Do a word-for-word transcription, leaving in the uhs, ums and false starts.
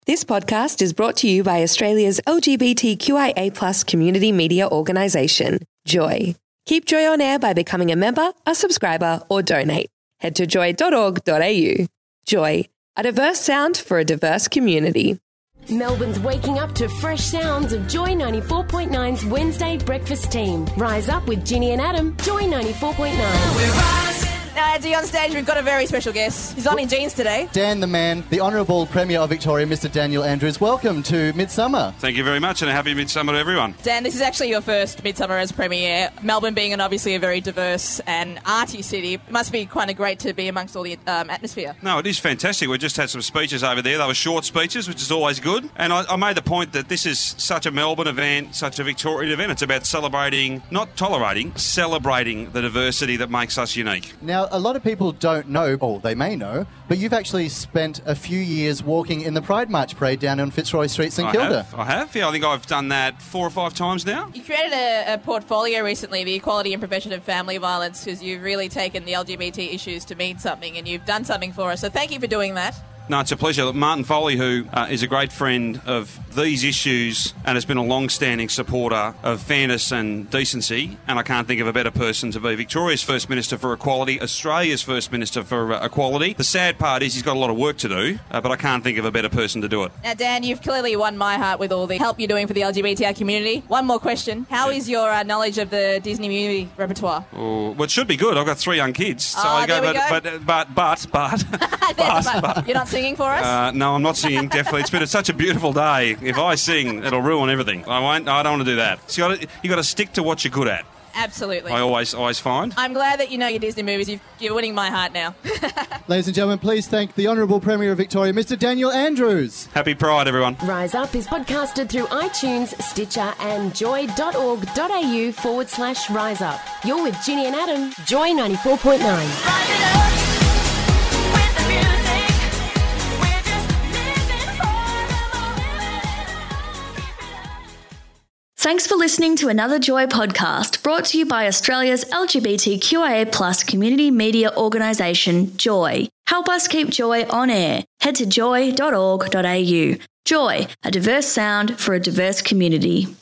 This podcast is brought to you by Australia's L G B T Q I A plus community media organisation, Joy. Keep Joy on air by becoming a member, a subscriber or donate. Head to joy dot org dot a u. Joy, a diverse sound for a diverse community. Melbourne's waking up to fresh sounds of Joy ninety-four point nine's Wednesday breakfast team. Rise up with Ginny and Adam, Joy ninety-four point nine. Now, Eddie, on stage, we've got a very special guest. He's on in jeans today. Dan the man, the Honourable Premier of Victoria, Mister Daniel Andrews. Welcome to Midsummer. Thank you very much and a happy Midsummer to everyone. Dan, this is actually your first Midsummer as Premier. Melbourne being an obviously a very diverse and arty city, it must be kind of great to be amongst all the um, atmosphere. No, it is fantastic. We just had some speeches over there. They were short speeches, which is always good. And I, I made the point that this is such a Melbourne event, such a Victorian event. It's about celebrating, not tolerating, celebrating the diversity that makes us unique. Now, a lot of people don't know, or they may know, but you've actually spent a few years walking in the Pride March parade down on Fitzroy Street, St I Kilda. Have, I have, yeah. I think I've done that four or five times now. You created a, a portfolio recently, the Equality and Prevention of Family Violence, because you've really taken the L G B T issues to mean something, and you've done something for us. So thank you for doing that. No, it's a pleasure. Martin Foley, who uh, is a great friend of these issues and has been a long-standing supporter of fairness and decency, and I can't think of a better person to be Victoria's First Minister for Equality, Australia's First Minister for uh, Equality. The sad part is he's got a lot of work to do, uh, but I can't think of a better person to do it. Now, Dan, you've clearly won my heart with all the help you're doing for the L G B T I community. One more question. How Yeah. is your uh, knowledge of the Disney movie repertoire? Oh, well, it should be good. I've got three young kids. So Oh, I there we but, go. but, but, but, but, There's a but, but. You're not singing for us? Uh, no, I'm not singing, definitely. It's been such a beautiful day. If I sing, it'll ruin everything. I won't. I don't want to do that. So you got to, you got to stick to what you're good at. Absolutely. I always, always find. I'm glad that you know your Disney movies. You've, you're winning my heart now. Ladies and gentlemen, please thank the Honourable Premier of Victoria, Mister Daniel Andrews. Happy Pride, everyone. Rise Up is podcasted through iTunes, Stitcher and joy dot org dot a u forward slash rise up. You're with Ginny and Adam, Joy ninety-four point nine. Thanks for listening to another Joy podcast brought to you by Australia's L G B T Q I A plus community media organisation, Joy. Help us keep Joy on air. Head to joy dot org dot a u. Joy, a diverse sound for a diverse community.